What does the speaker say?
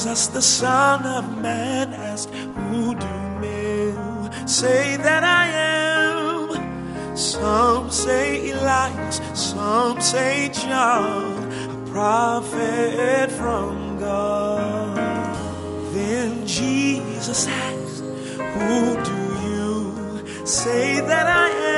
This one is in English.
Jesus, the Son of Man, asked, who do men say that I am? Some say Elias, some say John, a prophet from God. Then Jesus asked, who do you say that I am?